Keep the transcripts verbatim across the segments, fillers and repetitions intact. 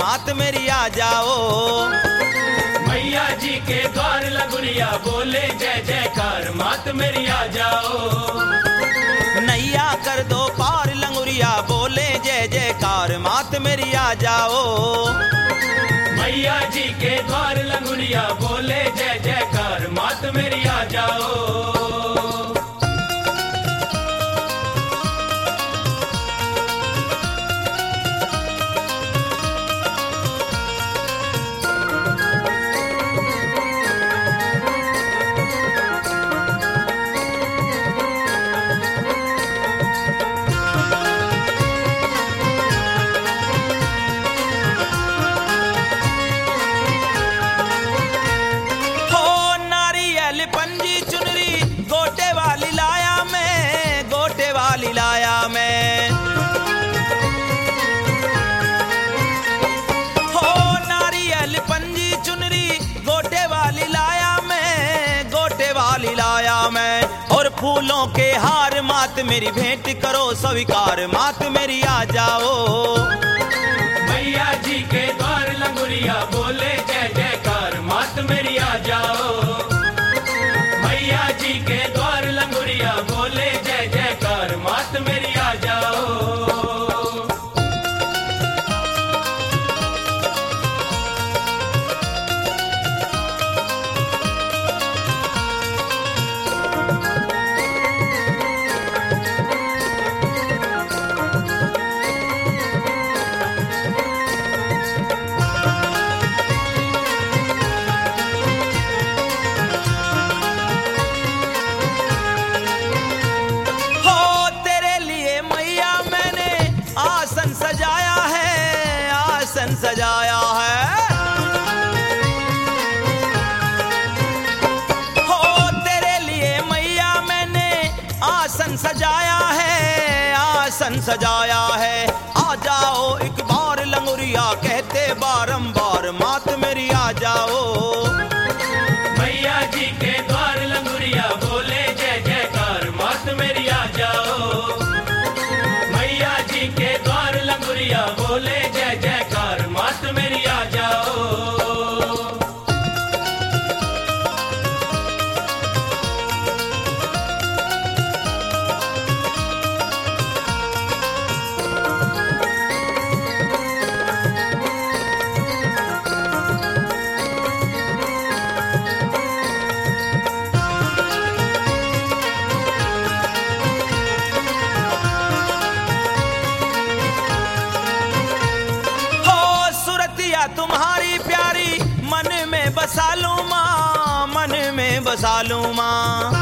मात मेरी आ जाओ। मैया जी के द्वार लंगुरिया बोले जय जयकार मात मेरी आ जाओ। नैया कर दो पार लंगुरिया बोले जय जयकार मात मेरी आ जाओ। मैया जी के द्वार लंगुरिया बोले जय जयकार मात मेरी आ जाओ। फूलों के हार मात मेरी भेंट करो स्वीकार मात मेरी आ जाओ। मैया जी के द्वार लंगुरिया बोले जय जयकार मात मेरी आ जाओ। मैया जी के द्वार लंगुरिया बोले जय जयकार मात मेरी आ जाओ। सजाया है हो तेरे लिए मैया मैंने आसन सजाया है, आसन सजाया है। आ जाओ एक बार लंगुरिया कहते बारंबार मात मेरी आ जाओ। मैया जी के द्वार लंगुरिया बोले जय जयकार मात मेरी आ जाओ। मैया जी के द्वार लंगुरिया बोले जय जयकार मात मेरी आ जाओ। तुम्हारी प्यारी मन में बसा लूं मां, मन में बसा लूं मां।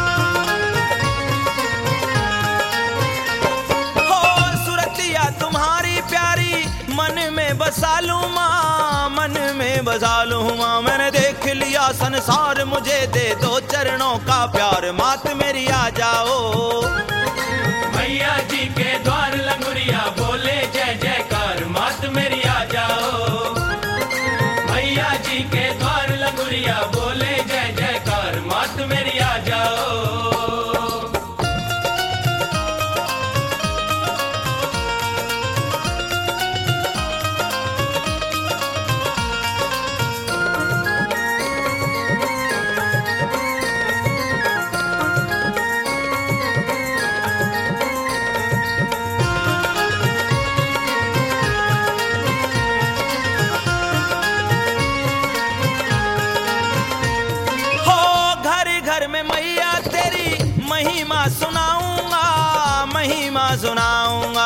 हो सुरतिया तुम्हारी प्यारी मन में बसा लूं मां, मन में बसा लूं मां। मैंने देख लिया संसार मुझे दे दो चरणों का प्यार मात मेरी आ जाओ। मैया जी के द्वार लंगुरिया बोले जय जयकार मात मेरी आ जाओ। मैया जी के द्वार लंगुरिया बोले जय जयकार मात मेरी आ जाओ। महिमा सुनाऊंगा, महिमा सुनाऊंगा।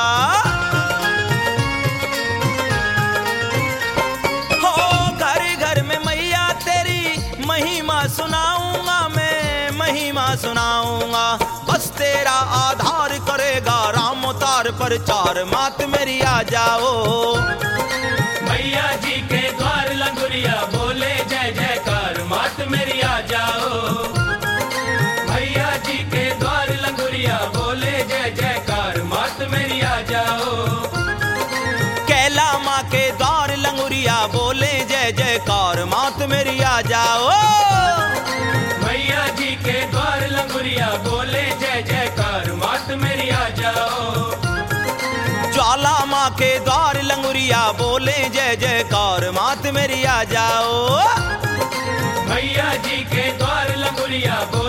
हो घर घर में मैया तेरी महिमा सुनाऊंगा, मैं महिमा सुनाऊंगा। बस तेरा आधार करेगा राम अवतार पर चार मात मेरी आ जाओ। मैया जी के द्वार लंगुरिया बोले जय जयकार मात मेरी आ जाओ। मैया जी के द्वार लंगुरिया बोले जय जयकार मात मेरी आ जाओ। कैला माँ के द्वार लंगुरिया बोले जय जयकार मात मेरी आ जाओ। मैया जी के द्वार लंगुरिया बोले जय जयकार मात मेरी आ जाओ। ज्वाला माँ के द्वार लंगुरिया बोले जय जयकार जाओ। मैया जी के द्वार लंगुरिया बोले